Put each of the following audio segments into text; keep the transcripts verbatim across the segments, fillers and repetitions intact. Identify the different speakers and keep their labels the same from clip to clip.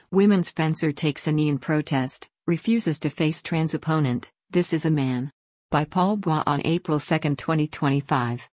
Speaker 1: Women's fencer takes a knee in protest, refuses to face trans opponent, This Is a Man. By Paul Bois on April second twenty twenty-five.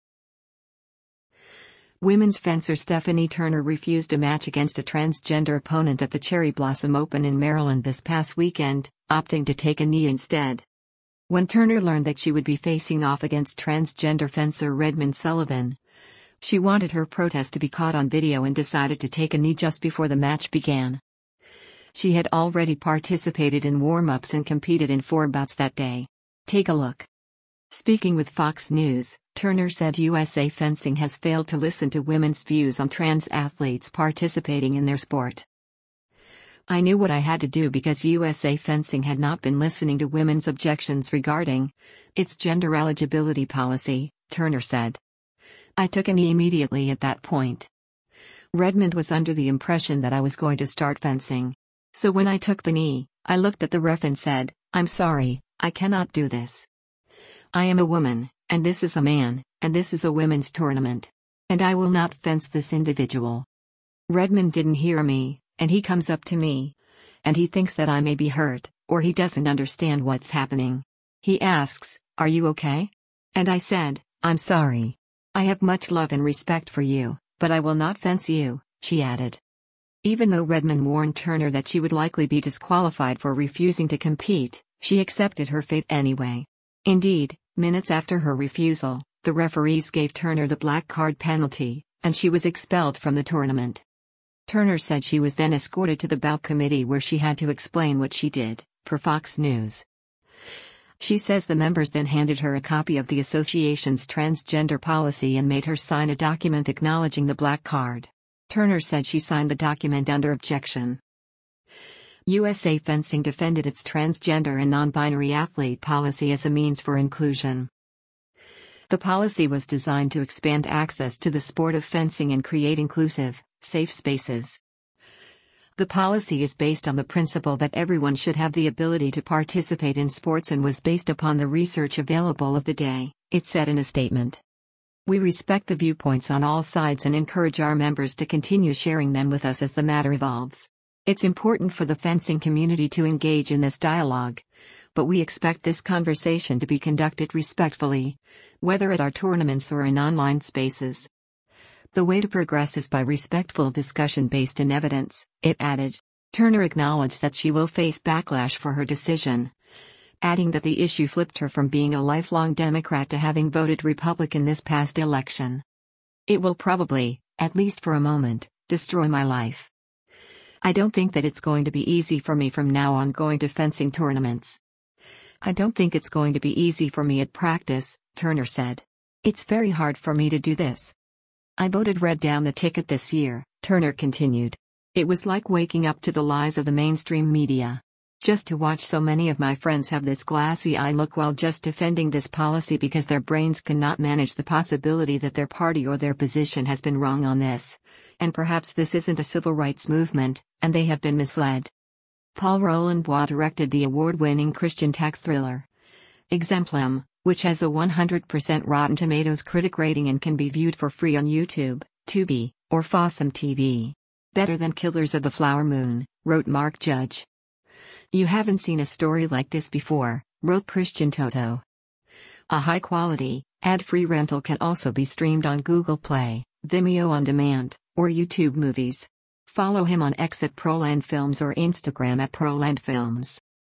Speaker 1: Women's fencer Stephanie Turner refused a match against a transgender opponent at the Cherry Blossom Open in Maryland this past weekend, opting to take a knee instead. When Turner learned that she would be facing off against transgender fencer Redmond Sullivan, she wanted her protest to be caught on video and decided to take a knee just before the match began. She had already participated in warm-ups and competed in four bouts that day. Take a look. Speaking with Fox News, Turner said U S A Fencing has failed to listen to women's views on trans athletes participating in their sport. I knew what I had to do because U S A Fencing had not been listening to women's objections regarding its gender eligibility policy, Turner said. I took a knee immediately at that point. Redmond was under the impression that I was going to start fencing. So when I took the knee, I looked at the ref and said, I'm sorry, I cannot do this. I am a woman, and this is a man, and this is a women's tournament. And I will not fence this individual. Redmond didn't hear me, and he comes up to me. And he thinks that I may be hurt, or he doesn't understand what's happening. He asks, Are you okay? And I said, I'm sorry. I have much love and respect for you, but I will not fence you, she added. Even though Redmond warned Turner that she would likely be disqualified for refusing to compete, she accepted her fate anyway. Indeed, minutes after her refusal, the referees gave Turner the black card penalty, and she was expelled from the tournament. Turner said she was then escorted to the bout committee where she had to explain what she did, per Fox News. She says the members then handed her a copy of the association's transgender policy and made her sign a document acknowledging the black card. Turner said she signed the document under objection. U S A Fencing defended its transgender and non-binary athlete policy as a means for inclusion. The policy was designed to expand access to the sport of fencing and create inclusive, safe spaces. The policy is based on the principle that everyone should have the ability to participate in sports and was based upon the research available of the day, it said in a statement. We respect the viewpoints on all sides and encourage our members to continue sharing them with us as the matter evolves. It's important for the fencing community to engage in this dialogue, but we expect this conversation to be conducted respectfully, whether at our tournaments or in online spaces. The way to progress is by respectful discussion based in evidence, it added. Turner acknowledged that she will face backlash for her decision, adding that the issue flipped her from being a lifelong Democrat to having voted Republican this past election. It will probably, at least for a moment, destroy my life. I don't think that it's going to be easy for me from now on going to fencing tournaments. I don't think it's going to be easy for me at practice, Turner said. It's very hard for me to do this. I voted red down the ticket this year, Turner continued. It was like waking up to the lies of the mainstream media. Just to watch so many of my friends have this glassy eye look while just defending this policy because their brains cannot manage the possibility that their party or their position has been wrong on this. And perhaps this isn't a civil rights movement, and they have been misled. Paul Roland Bois directed the award-winning Christian tech thriller Exemplum, which has a one hundred percent Rotten Tomatoes critic rating and can be viewed for free on YouTube, Tubi, or Fossum T V. Better than Killers of the Flower Moon, wrote Mark Judge. You haven't seen a story like this before, wrote Christian Toto. A high-quality, ad-free rental can also be streamed on Google Play, Vimeo On Demand, or YouTube Movies. Follow him on X at Proland Films or Instagram at Proland Films.